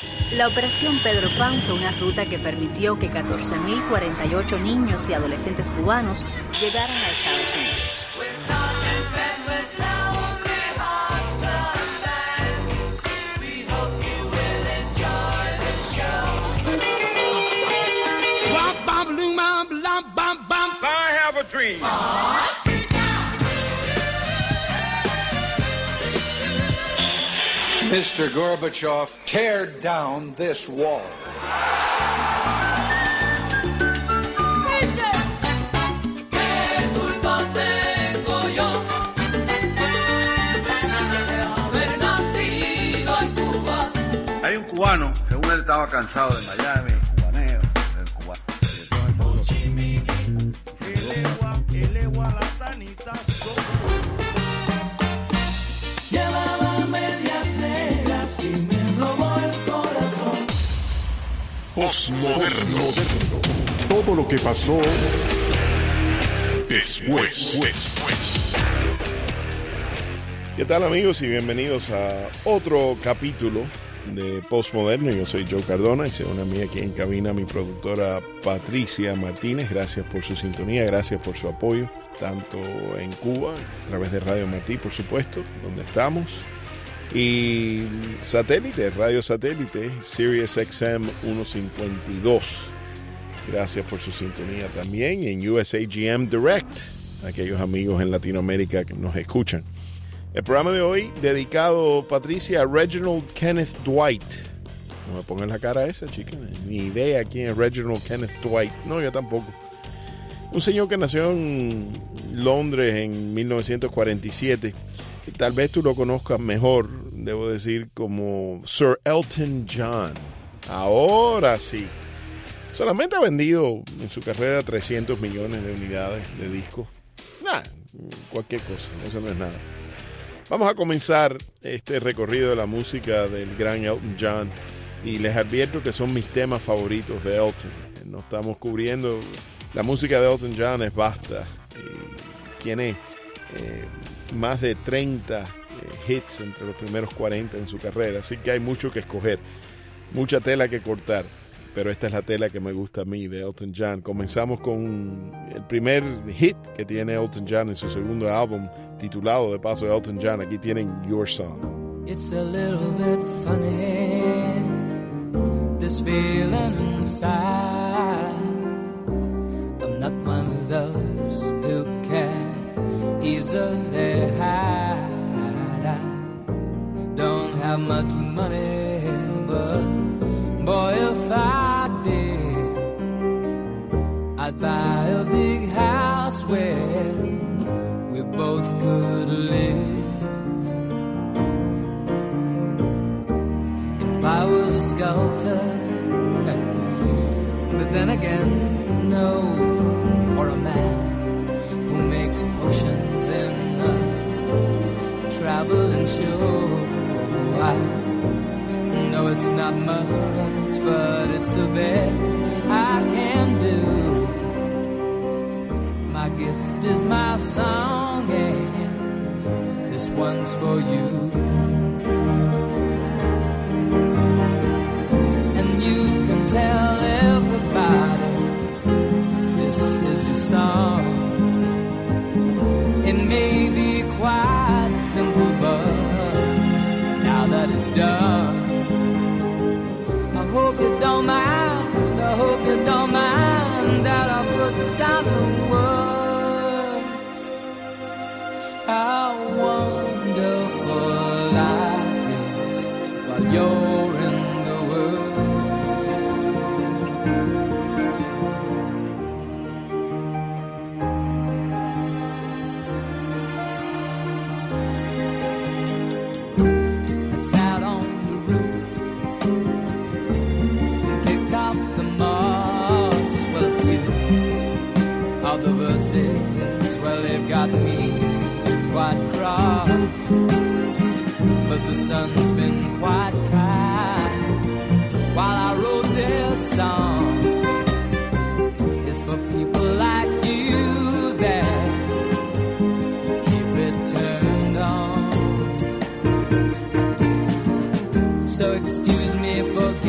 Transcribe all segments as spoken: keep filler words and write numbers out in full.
La Operación Pedro Pan fue una ruta que permitió que catorce mil cuarenta y ocho niños y adolescentes cubanos llegaran a Estados Unidos. I have a dream. Mister Gorbachev, tear down this wall. Hay un cubano, según él estaba cansado de Miami, cubaneo, del cubano. Postmoderno. Todo lo que pasó después. después. ¿Qué tal, amigos? Y bienvenidos a otro capítulo de Postmoderno. Yo soy Joe Cardona y se une a mí aquí en cabina mi productora Patricia Martínez. Gracias por su sintonía, gracias por su apoyo, tanto en Cuba, a través de Radio Martí, por supuesto, donde estamos, y satélite, radio satélite, Sirius X M ciento cincuenta y dos. Gracias por su sintonía también en U S A G M Direct, aquellos amigos en Latinoamérica que nos escuchan. El programa de hoy dedicado, Patricia, a Reginald Kenneth Dwight. No me pongan la cara esa, chica. Ni idea quién es Reginald Kenneth Dwight. No, yo tampoco. Un señor que nació en Londres en mil novecientos cuarenta y siete. Y tal vez tú lo conozcas mejor, debo decir, como Sir Elton John. Ahora sí. Solamente ha vendido en su carrera trescientos millones de unidades de discos. Nah, cualquier cosa. Eso no es nada. Vamos a comenzar este recorrido de la música del gran Elton John y les advierto que son mis temas favoritos de Elton. No estamos cubriendo, la música de Elton John es vasta y tiene eh, más de treinta eh, hits entre los primeros cuarenta en su carrera, así que hay mucho que escoger, mucha tela que cortar, pero esta es la tela que me gusta a mí de Elton John. Comenzamos con el primer hit que tiene Elton John en su segundo álbum, titulado de paso Elton John. Aquí tienen Your Song. It's a little bit funny, this feeling inside. I'm not one of those who can easily hide. I don't have much money, but boy, if I did, I'd buy a big house where we both could live. If I was a sculptor, but then again, no, or a man who makes potions in a traveling show. I know it's not much, but it's the best I can do. My gift is my song, and this one's for you. And you can tell everybody this is your song. It may be quite simple, but now that it's done, I hope you don't mind, I hope you don't mind that I put down the words. How wonderful life is while you're in the world. I sat on the roof and picked out the moss. Well, a few of the verses, well, they've got me quite cross, but the sun's been quite kind while I wrote this song. It's for people like you that keep it turned on. So excuse me for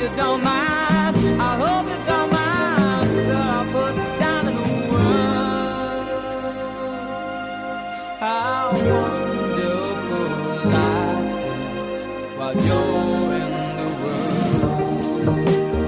you don't mind, I hope you don't mind that I put down in the words how wonderful life is while you're in the world.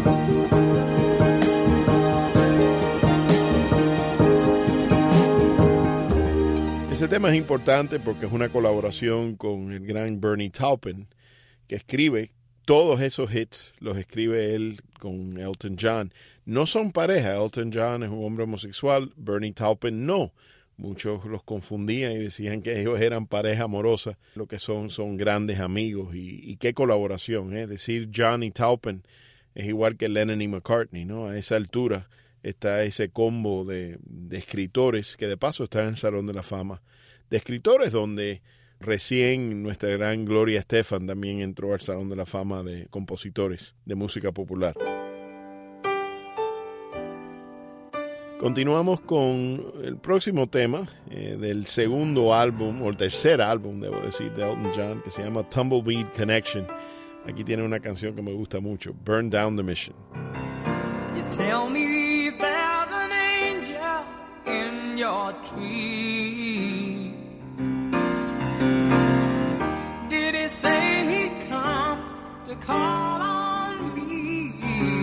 Ese tema es importante porque es una colaboración con el gran Bernie Taupin, que escribe todos esos hits, los escribe él con Elton John. No son pareja, Elton John es un hombre homosexual, Bernie Taupin no. Muchos los confundían y decían que ellos eran pareja amorosa. Lo que son son grandes amigos y, y qué colaboración, ¿eh? Decir John y Taupin es igual que Lennon y McCartney, ¿no? A esa altura está ese combo de, de escritores que de paso están en el Salón de la Fama. De escritores donde recién nuestra gran Gloria Estefan también entró al Salón de la Fama de compositores de música popular. Continuamos con el próximo tema eh, del segundo álbum, o el tercer álbum, debo decir, de Elton John, que se llama Tumbleweed Connection. Aquí tiene una canción que me gusta mucho, Burn Down the Mission. You tell me there's an angel in your tree. Did he say he'd come to call on me?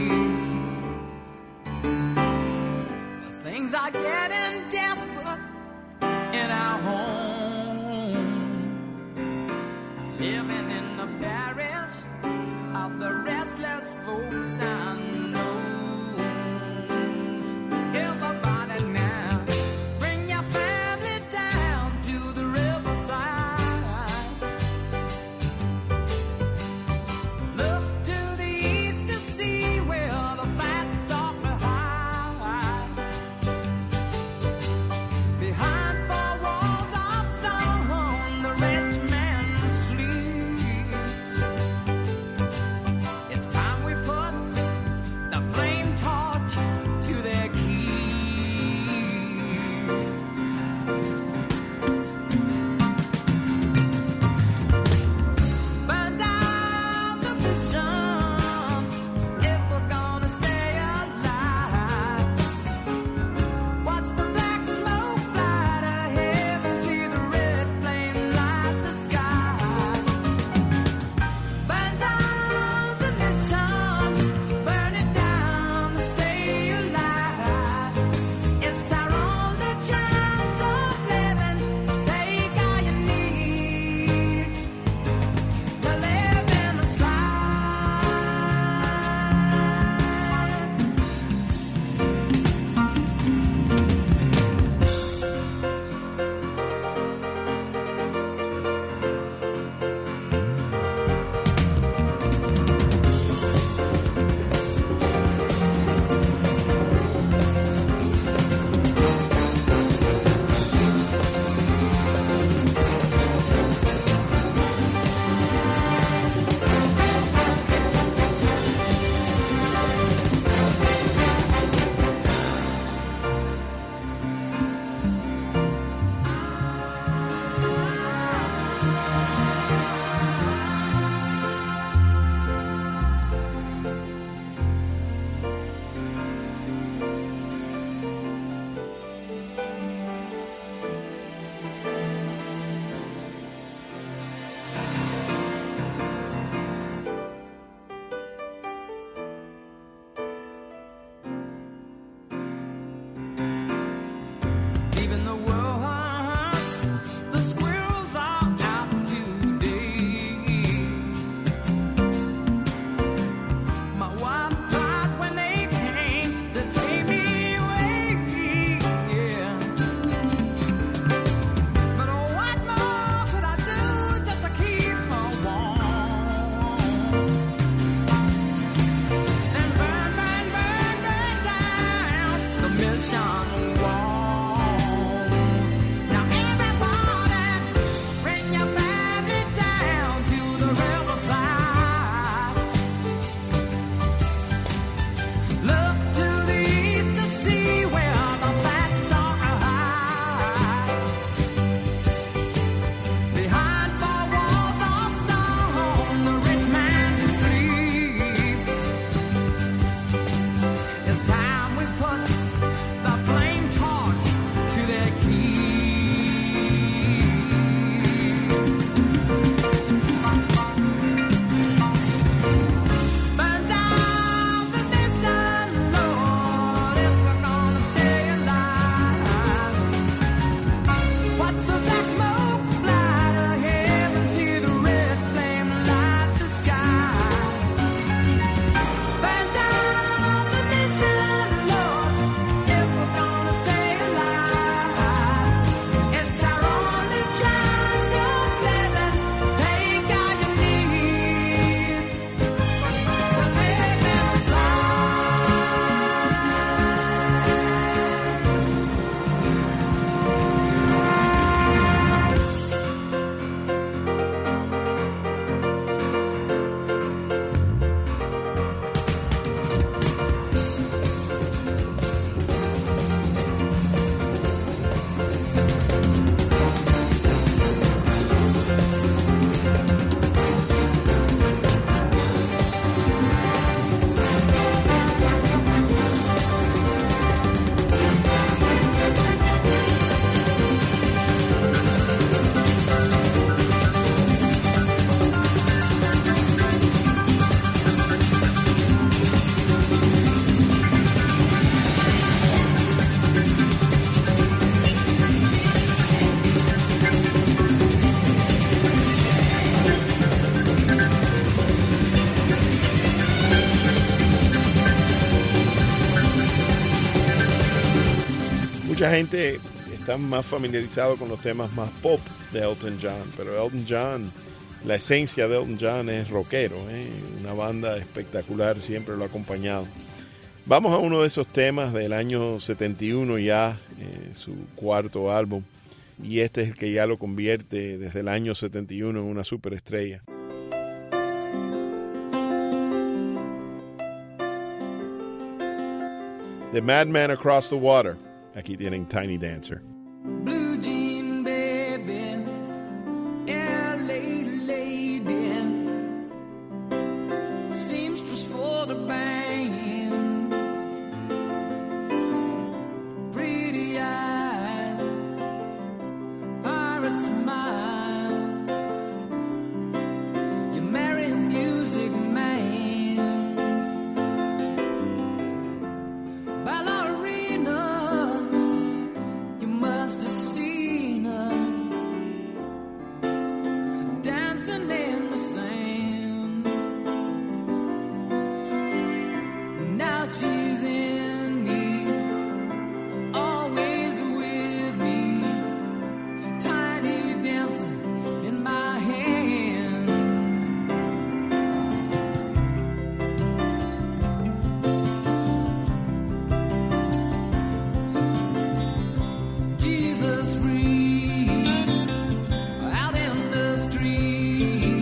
For things are getting desperate in our home, living in the parish of the restless folks I know. Everybody now, bring your family down to the riverside. Look to the east to see where the fat stock to hide. Behind four walls of stone, the rich man sleeps. Mucha gente está más familiarizado con los temas más pop de Elton John, pero Elton John, la esencia de Elton John es rockero, ¿eh? Una banda espectacular, siempre lo ha acompañado. Vamos a uno de esos temas del año setenta y uno ya, eh, su cuarto álbum, y este es el que ya lo convierte desde el año setenta y uno en una superestrella. The Madman Across the Water. Aquí tienen Tiny Dancer. Blue jean baby, L A lady, seamstress for the band, pretty eye, pirate smile, you marry a music man, ballerina, you must have seen her dancing in the sand. Now she's in me, always with me, tiny dancer in my hand. Jesus freeze out in the street.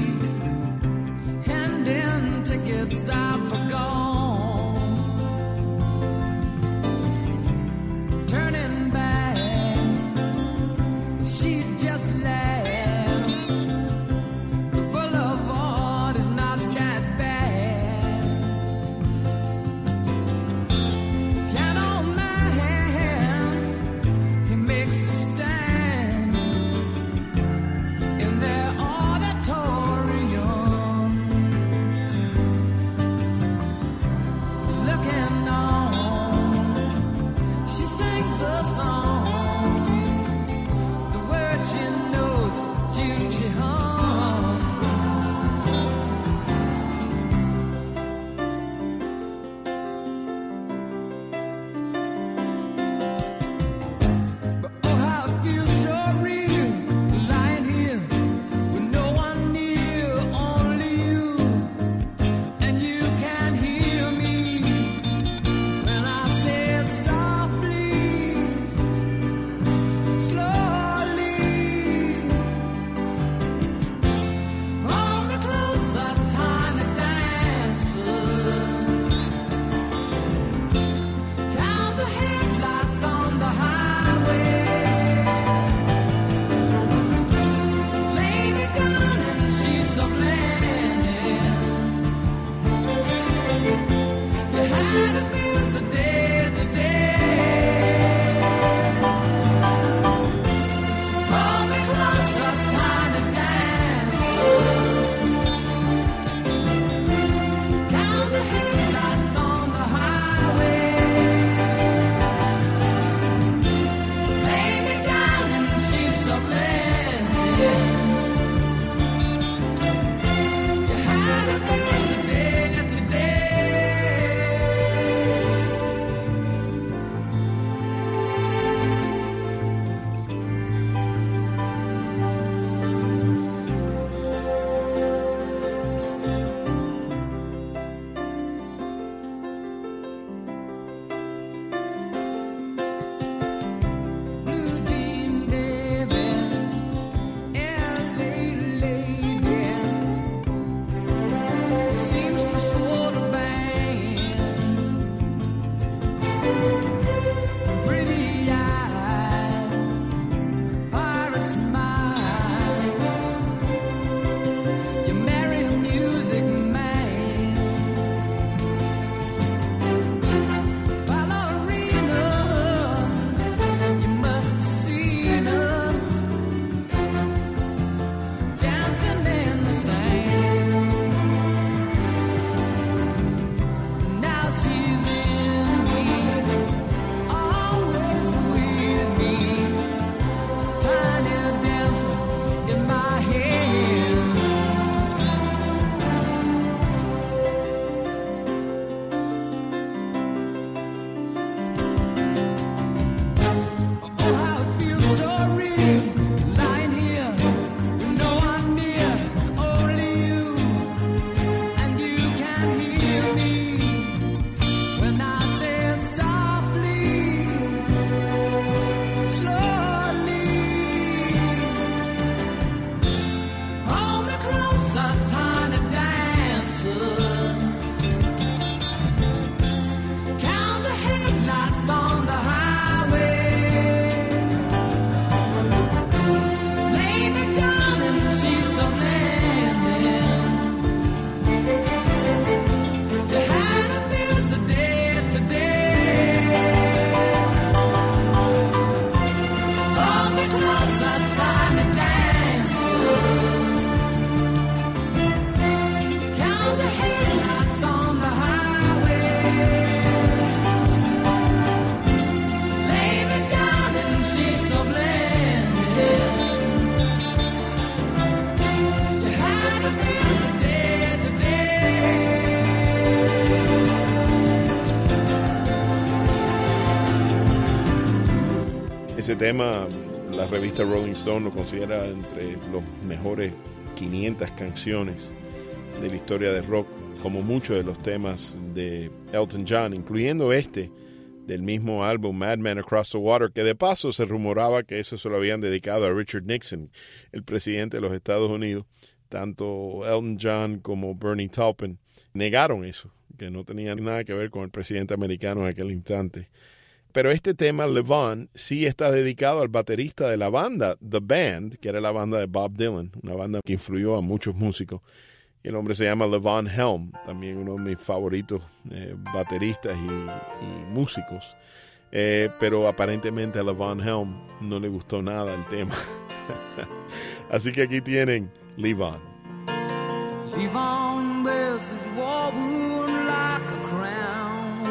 Ese tema, la revista Rolling Stone lo considera entre los mejores quinientas canciones de la historia del rock, como muchos de los temas de Elton John, incluyendo este del mismo álbum Mad Men Across the Water, que de paso se rumoraba que eso se lo habían dedicado a Richard Nixon, el presidente de los Estados Unidos. Tanto Elton John como Bernie Taupin negaron eso, que no tenía nada que ver con el presidente americano en aquel instante. Pero este tema, Levon, sí está dedicado al baterista de la banda The Band, que era la banda de Bob Dylan, una banda que influyó a muchos músicos. El hombre se llama Levon Helm, también uno de mis favoritos eh, bateristas y, y músicos. Eh, pero aparentemente a Levon Helm no le gustó nada el tema. Así que aquí tienen Levon. Levon wears his war wound like a crown.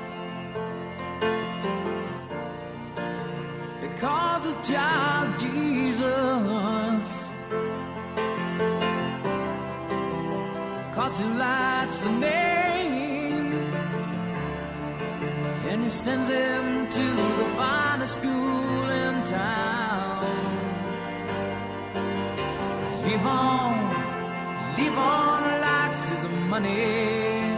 It causes child Jesus, 'cause he lights the name, and he sends him to the finest school in town. Levon, Levon likes his money.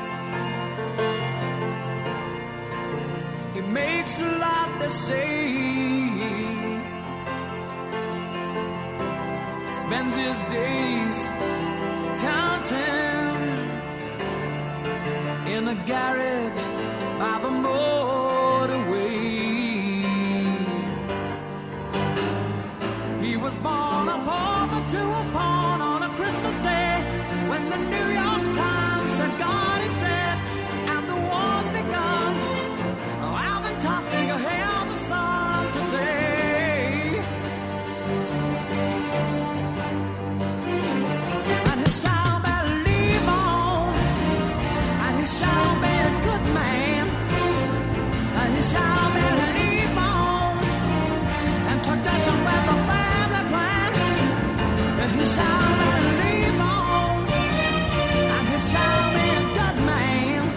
He makes a lot, they say. Spends his days counting in a garage by the motorway. He was born upon the two upon on a Christmas day, when the New York Times said God is dead and the war's begun. Oh, Alvin Tostinger hails the sun today. And he shall believe on, and he shall be a good man, and he shall believe on, and tradition with the family plan. And he shall believe on, and he shall be a good man.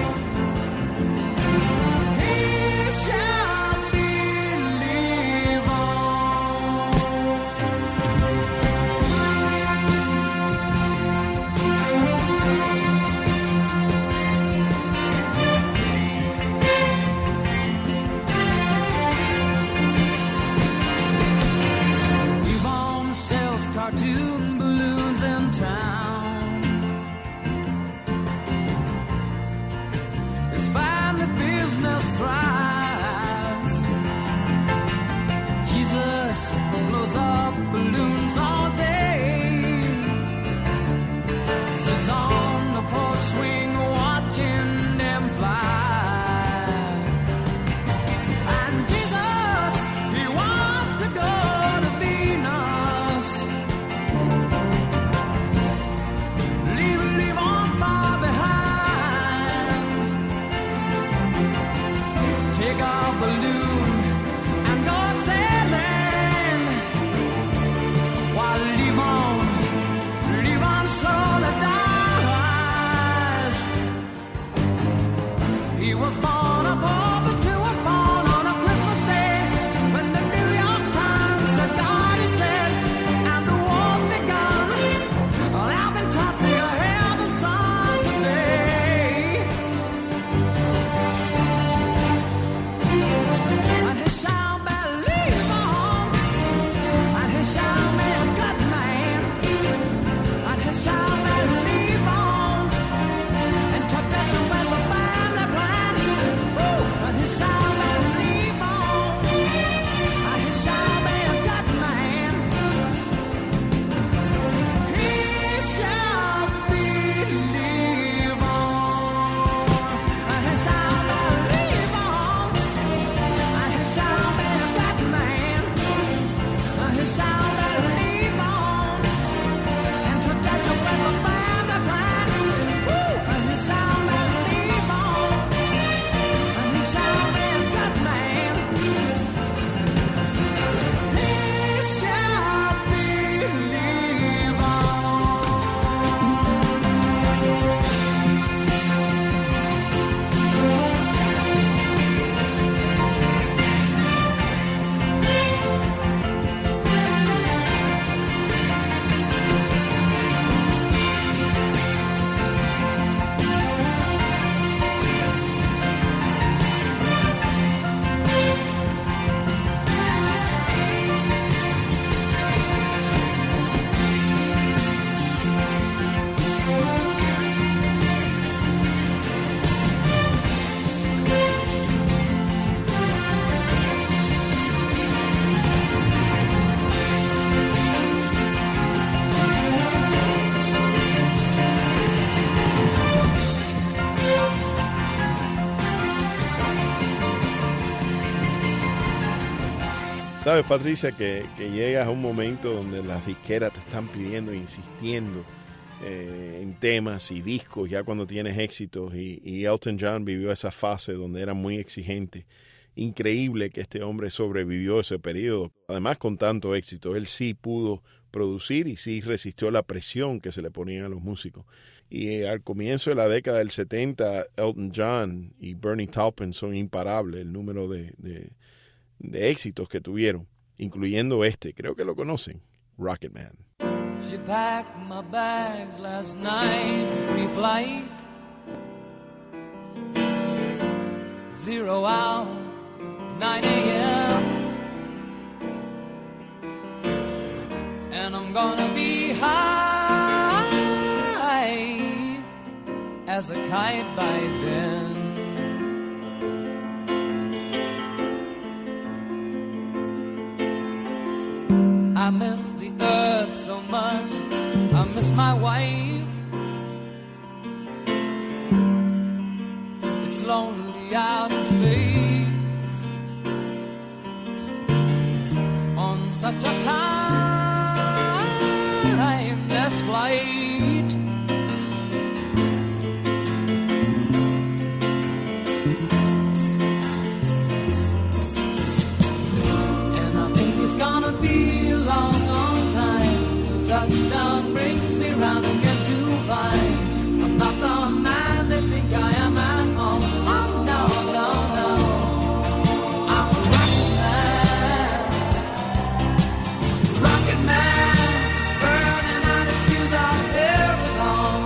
He shall believe on. Levon sells cartoon balloons in town. His family business thrives. Jesus blows up balloons all day. Sits on the porch swing watching them fly. And Jesus, he wants to go to Venus. Leave, leave on far behind. Take a balloon and go sailing. sabes, Patricia, que, que llegas a un momento donde las disqueras te están pidiendo, insistiendo eh, en temas y discos, ya cuando tienes éxitos, y, y Elton John vivió esa fase donde era muy exigente. Increíble que este hombre sobrevivió ese periodo, además con tanto éxito. Él sí pudo producir y sí resistió la presión que se le ponían a los músicos. Y eh, al comienzo de la década del setenta, Elton John y Bernie Taupin son imparables, el número de, de, de éxitos que tuvieron, incluyendo este, creo que lo conocen, Rocket Man. She packed my bags last night, pre-flight, zero hour, nine a.m. And I'm gonna be high as a kite by then. I miss the earth so much, I miss my wife. It's lonely out in space on such a timeless flight. And I think it's gonna be a long, long time till touchdown brings me round again to find I'm not the man they think I am at home. Oh no, no, no, I'm a rocket man, rocket man, burning out his fuse out there alone.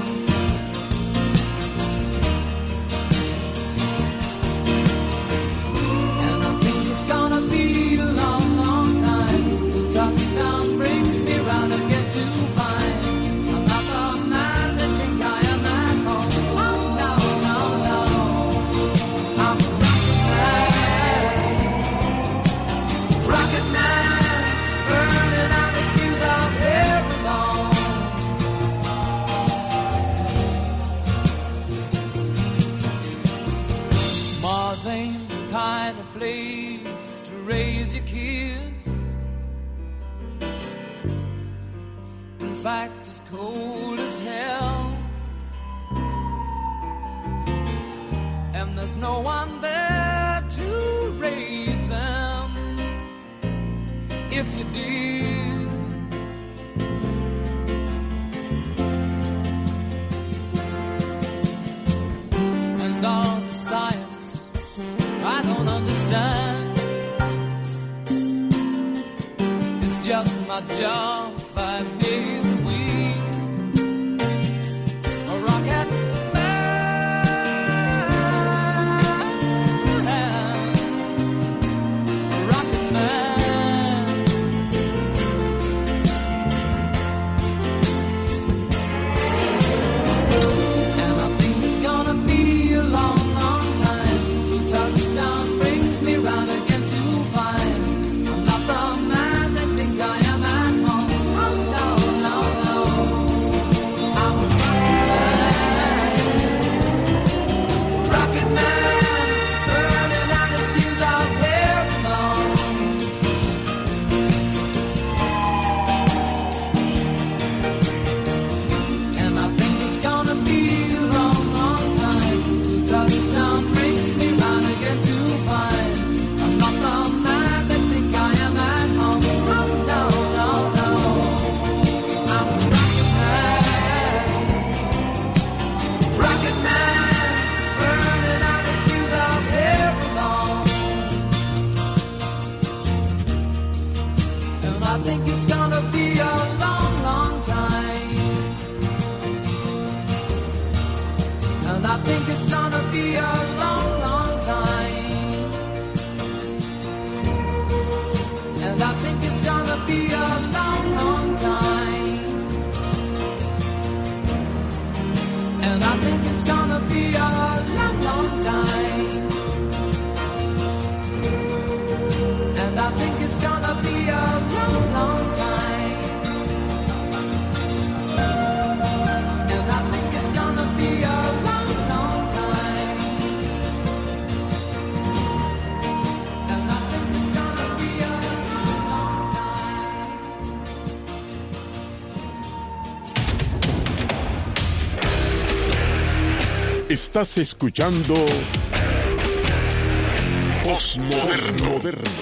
And I think it's gonna be a long, long time till touchdown brings me round again to find I'm not the man they think I am at home. Oh no, no, no, I'm a rocket man, rocket man, burning out his fuse out there alone. Mars ain't the kind of place to raise your kids. In fact, it's cold as hell, and there's no one there to raise them. If you did, and all the science I don't understand, it's just my job five days a week. A rocket man, a rocket man. And I think it's gonna be a long, long time till touchdown brings me round again to find I'm not the man they think I am at home. Oh no, no, no, I'm a rocket man, rocket man, burning out his fuse out there alone. And I think it's gonna be a long, long time till touchdown brings me round again to find I'm not the man they think I am at home. Oh no, no, no, I'm a rocket man, rocket man, burning out his fuse out there alone. And I think it's gonna be a long, long time. And I think it's gonna be a long, long time. And I think it's gonna be a long, long time. And I think it's gonna be a long, long time. And I think it's gonna be a long, long time. And I think it's gonna be a long, long time. And I think it's gonna be a long, long time. Estás escuchando Postmoderno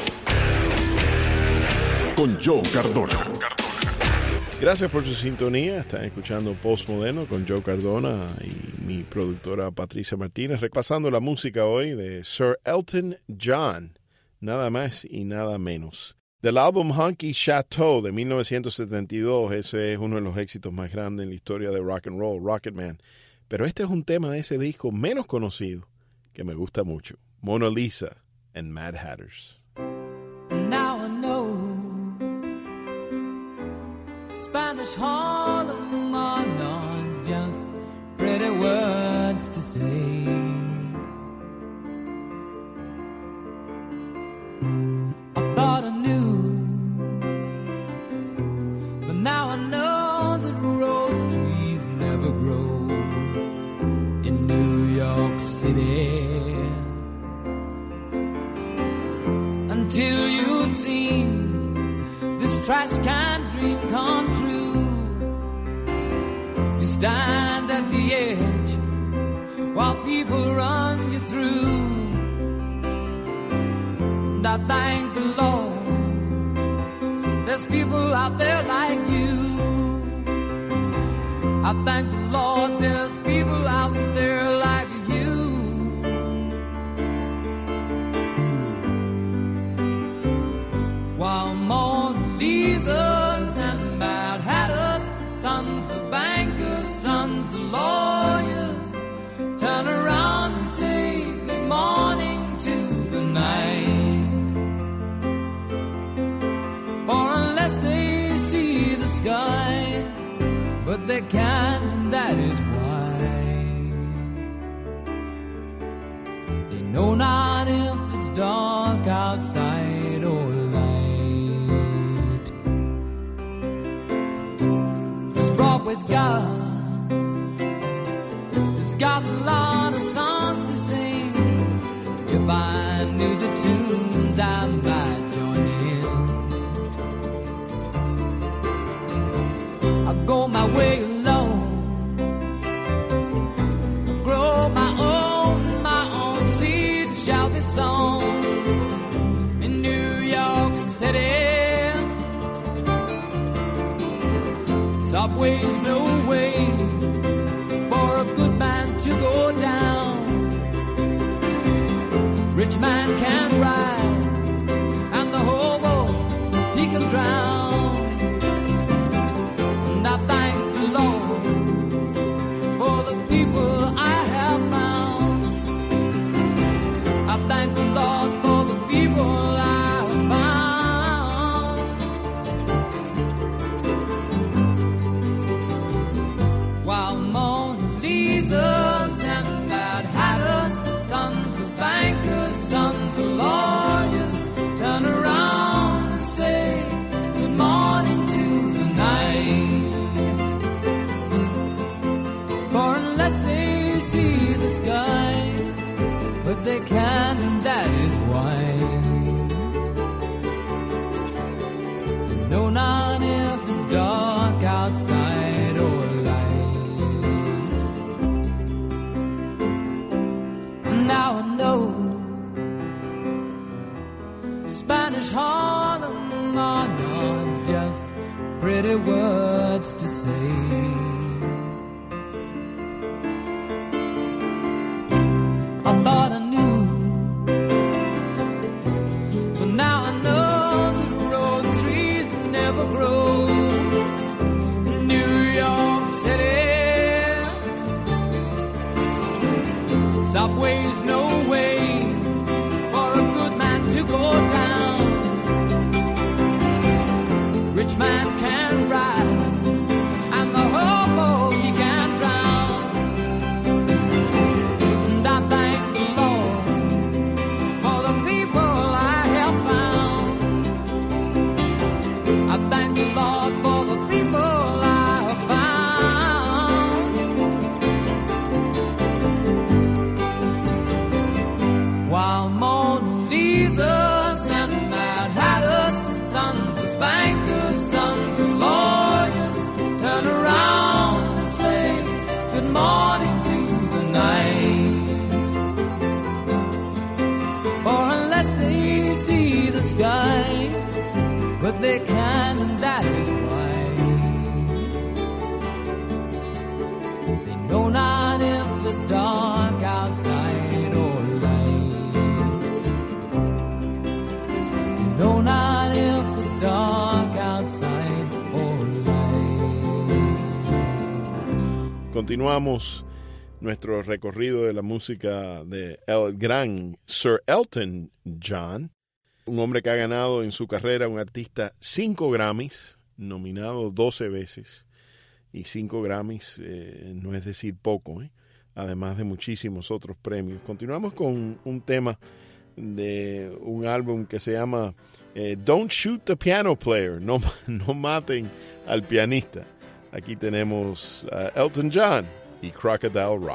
con Joe Cardona. Gracias por su sintonía. Están escuchando Postmoderno con Joe Cardona y mi productora Patricia Martínez, repasando la música hoy de Sir Elton John, nada más y nada menos. Del álbum Honky Chateau de mil novecientos setenta y dos, ese es uno de los éxitos más grandes en la historia de rock and roll, Rocketman. Pero este es un tema de ese disco menos conocido que me gusta mucho, Mona Lisa and Mad Hatters. Now I know Spanish Harlem are not just pretty words to say. I thought I knew, but now I know that rose trees never grow in New York City until you've seen this trash can dream come true. You stand at the edge while people run you through. And I thank the Lord there's people out there like you. I thank the Lord there's people out there like you. While Mona Lisas and Mad Hatters, sons of bankers, sons of lawyers, turn around and say good morning to the night. For unless they see the sky, but they can't, and that is why they know not if it's dark outside or light. This Broadway's got, it's got a lot of songs to sing. If I knew the tunes, I might join in. I go my way alone, grow my own, my own seed shall be sown in New York City. Subway's no way for a good man to go down. Rich man can ride, and the hobo, he can drown. And I thank the Lord for the people I have found. I thank the Lord for the people I have found. While Mona Lisas and Mad Hatters, sons of bankers, sons of lawyers, turn around and say good morning to the night. For unless they see the sky, but they can, and that is why they know not if it's dark outside or light. Now I know Spanish Harlem are not just pretty words to say. I thought I knew, but now I know that rose trees never grow in New York City. Subway's no way for a good man to go down. Rich man can ride, Continuamos nuestro recorrido de la música de el gran Sir Elton John, un hombre que ha ganado en su carrera, un artista, cinco Grammys, nominado doce veces, y cinco Grammys eh, no es decir poco, ¿eh? Además de muchísimos otros premios. Continuamos con un tema de un álbum que se llama eh, Don't Shoot the Piano Player, no, no maten al pianista. Aquí tenemos a Elton John y Crocodile Rock.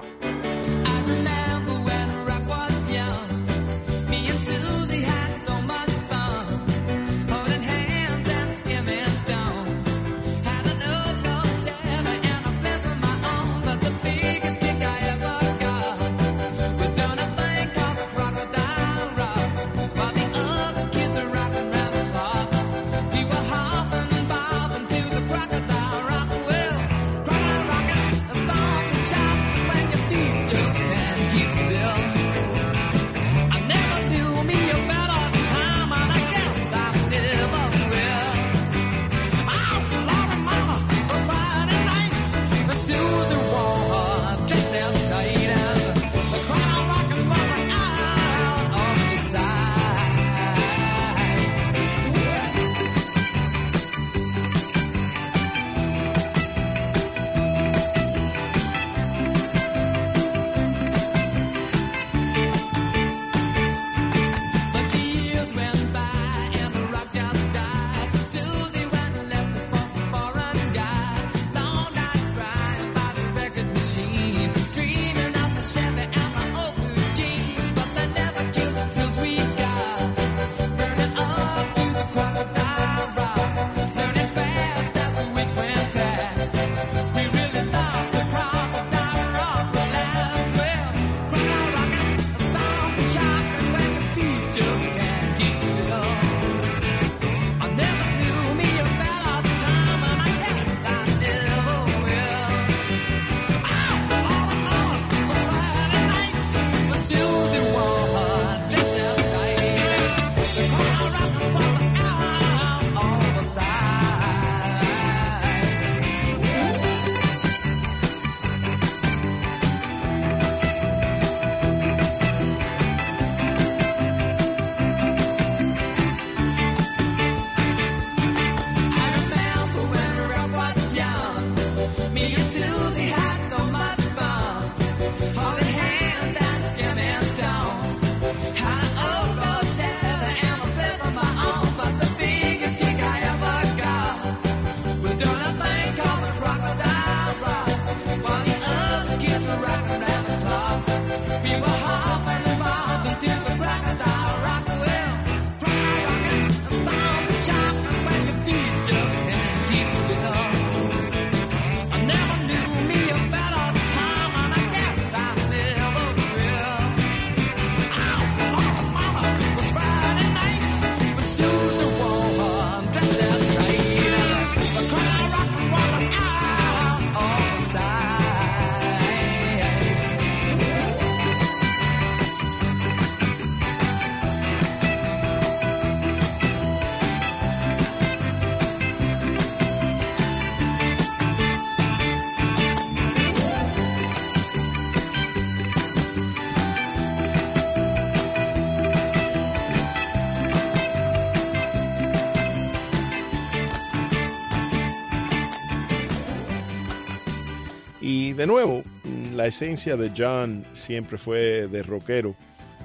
Y de nuevo, la esencia de John siempre fue de rockero.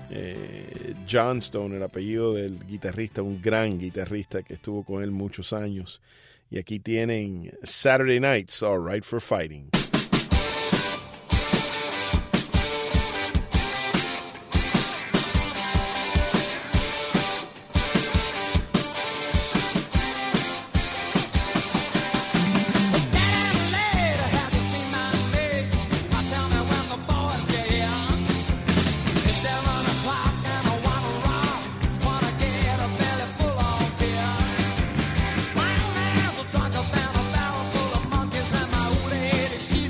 Eh, Johnstone, el apellido del guitarrista, un gran guitarrista que estuvo con él muchos años. Y aquí tienen Saturday Night's All Right for Fighting. She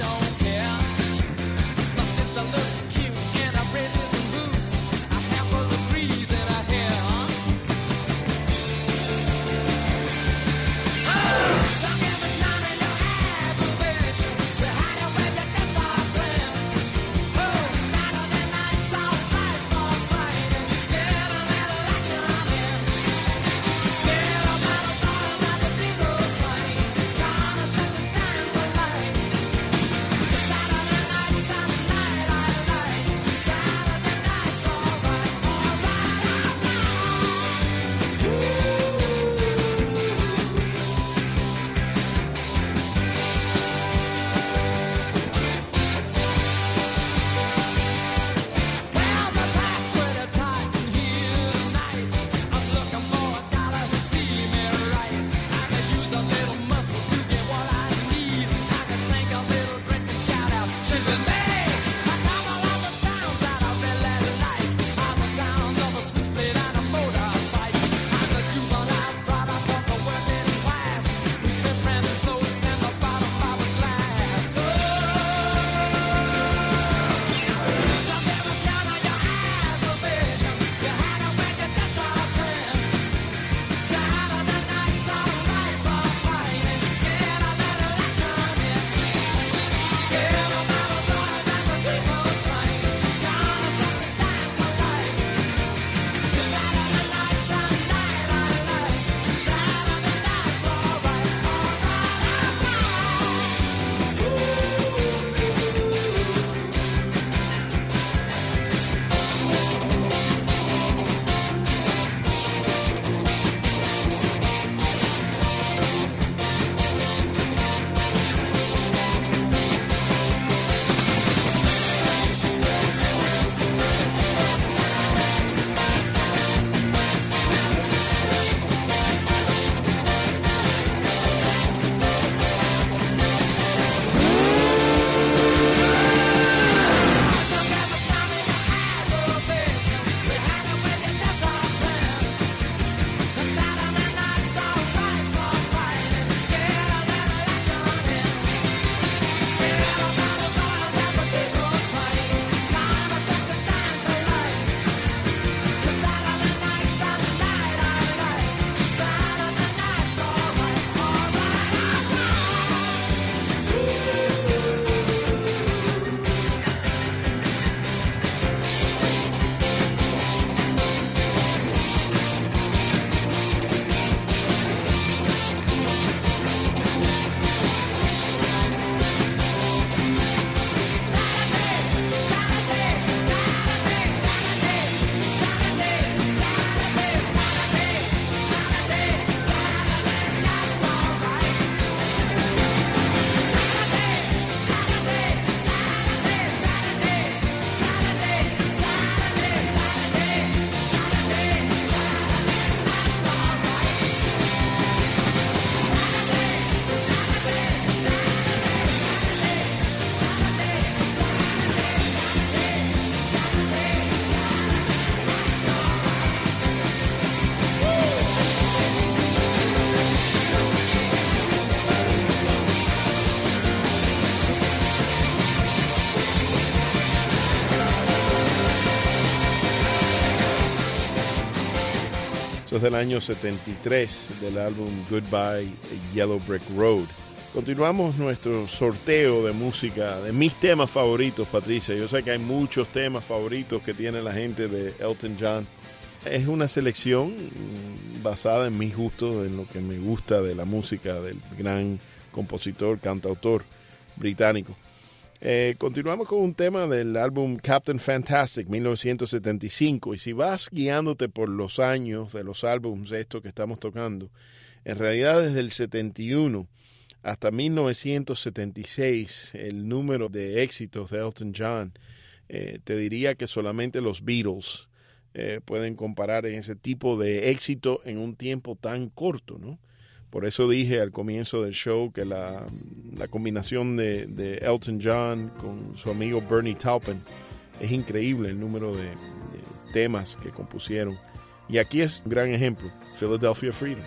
es del año setenta y tres, del álbum Goodbye Yellow Brick Road. Continuamos nuestro sorteo de música, de mis temas favoritos, Patricia. Yo sé que hay muchos temas favoritos que tiene la gente de Elton John. Es una selección basada en mis gustos, en lo que me gusta de la música del gran compositor, cantautor británico. Eh, continuamos con un tema del álbum Captain Fantastic, mil novecientos setenta y cinco. Y si vas guiándote por los años de los álbumes estos que estamos tocando, en realidad desde el setenta y uno hasta mil novecientos setenta y seis, el número de éxitos de Elton John, eh, te diría que solamente los Beatles eh, pueden comparar en ese tipo de éxito en un tiempo tan corto, ¿no? Por eso dije al comienzo del show que la, la combinación de, de Elton John con su amigo Bernie Taupin es increíble, el número de, de temas que compusieron. Y aquí es un gran ejemplo, Philadelphia Freedom.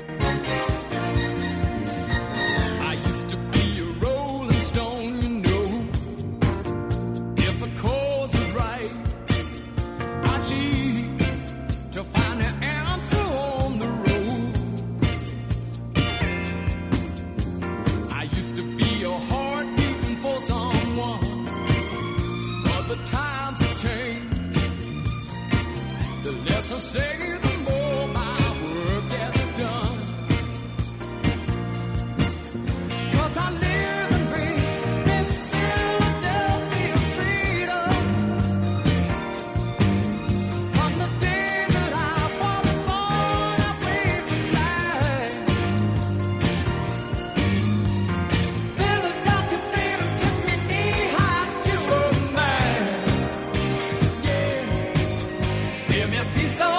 So say the more my work gets done, 'cause I live and breathe this Philadelphia freedom. From the day that I was born, I waved the flag. Philadelphia freedom took me knee high to a man. Yeah, give me a piece of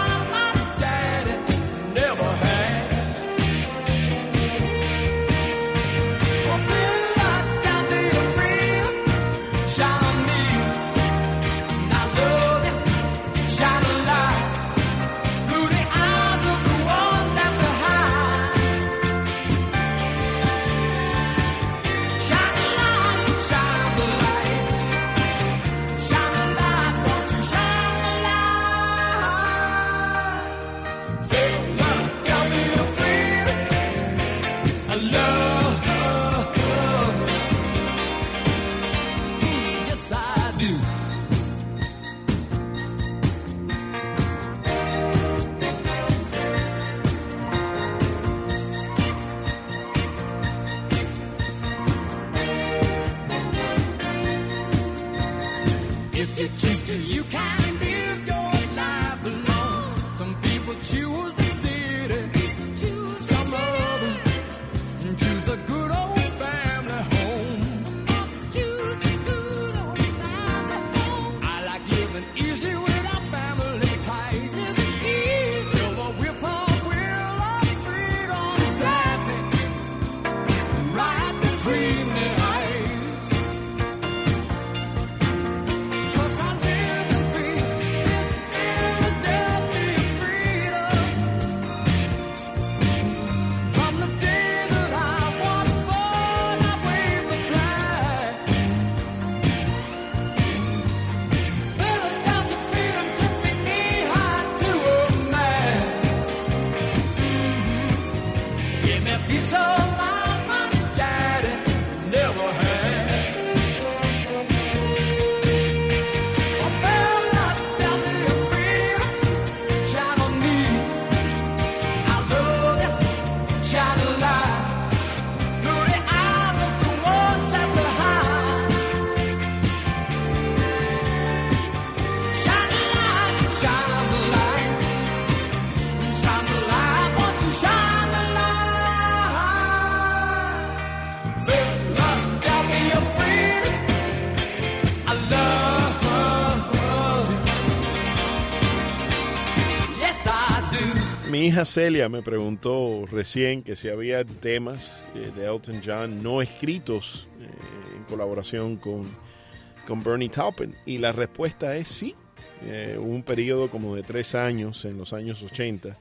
Mi hija Celia me preguntó recién que si había temas eh, de Elton John no escritos eh, en colaboración con, con Bernie Taupin, y la respuesta es sí. Eh, hubo un periodo como de tres años en los años ochenta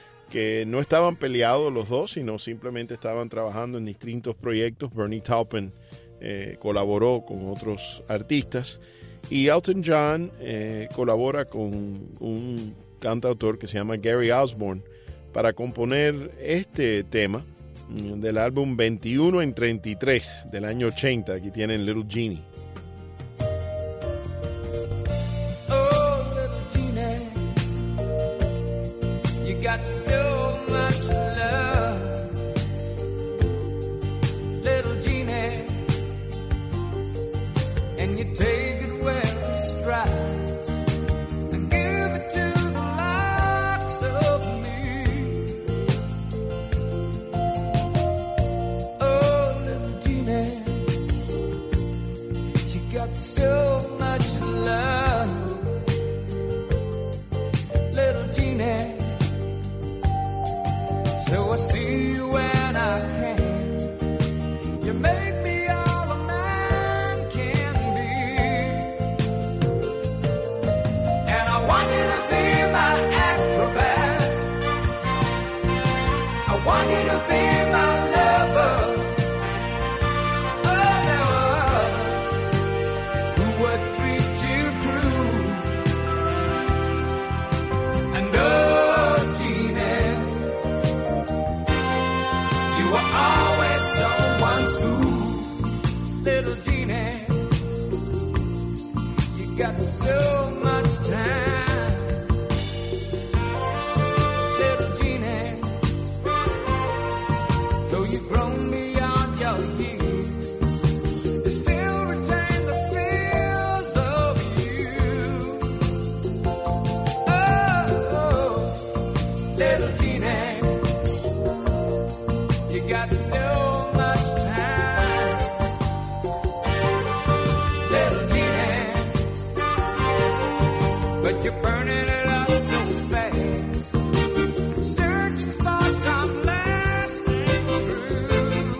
que no estaban peleados los dos, sino simplemente estaban trabajando en distintos proyectos. Bernie Taupin eh, colaboró con otros artistas y Elton John eh, colabora con un cantautor que se llama Gary Osborne para componer este tema del álbum veintiuno en treinta y tres del año ochenta. Aquí tienen Little Genie. Oh, little Genie, you got so much love. Little Genie, and you take it where it strikes and give it to the likes of me. Oh, little Genie, you got so much love. Little Genie, so I see you when I can. You make me all a man can be, and I want you to be my acrobat. I want you to be my lover. Oh, there was who would treat you cruel, and oh, Genie, you were always someone's fool. Little Genie, you got so much time. Little Genie, though you've grown beyond your years, you still retain the fears of you. Oh, little Genie, you got so much time. Little Genie, but you're burning it up so fast, searching for some lasting truth.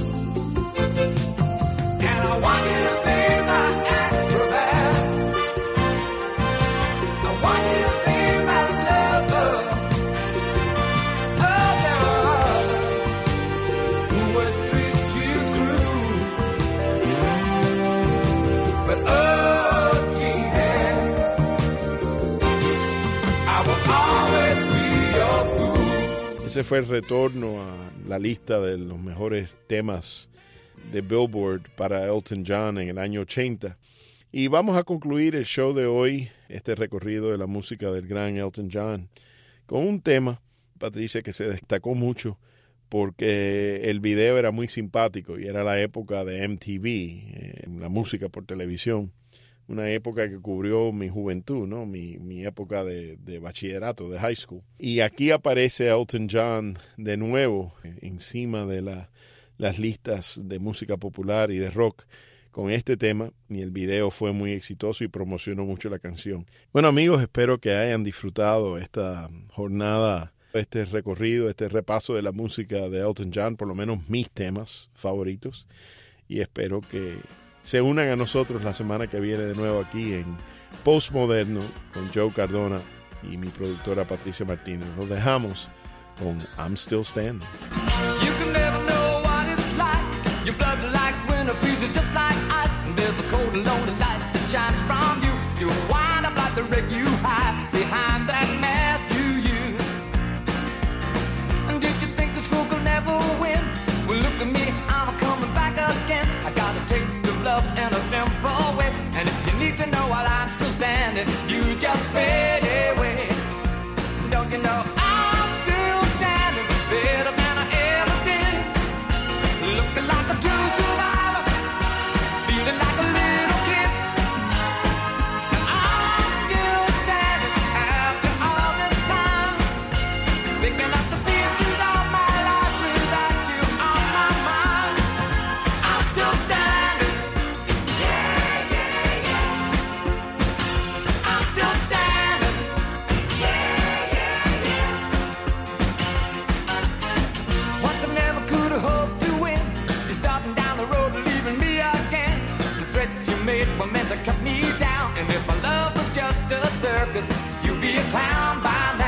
And I want you to be my acrobat. I want you to be my lover. Oh, there are who would treat you cruel, but oh, Genie, I will always be your fool. Ese fue el retorno a la lista de los mejores temas de Billboard para Elton John en el año ochenta. Y vamos a concluir el show de hoy, este recorrido de la música del gran Elton John, con un tema, Patricia, que se destacó mucho porque el video era muy simpático y era la época de M T V, eh, la música por televisión. Una época que cubrió mi juventud, ¿no? Mi, mi época de, de bachillerato, de high school. Y aquí aparece Elton John de nuevo eh, encima de la, las listas de música popular y de rock con este tema. Y el video fue muy exitoso y promocionó mucho la canción. Bueno, amigos, espero que hayan disfrutado esta jornada, este recorrido, este repaso de la música de Elton John, por lo menos mis temas favoritos. Y espero que se unan a nosotros la semana que viene de nuevo aquí en Postmoderno con Joe Cardona y mi productora Patricia Martínez. Los dejamos con I'm Still Standing. You can never know what it's like. Your blood like winter freezes just like ice. And there's a cold and lonely light that shines from you. You wind up like the wreck you hide behind that mask you use. And did you think this fool could never win? Well, look at me, I'm coming back again. I got a taste of love in a simple way. And if you need to know while I'm still standing, you just fade away. Don't you know I'm still standing, better than I ever did. Looking like a true survivor, feeling like a little kid. And I'm still standing after all this time, picking up the pieces of my life without you on my mind. I'm still standing, yeah, yeah, yeah. I'm still standing, yeah, yeah, yeah. Once I never could have hoped to win. You're starting down the road, leaving me again. The threats you made were meant to cut me down. And if my love was just a circus, you'd be a clown by now.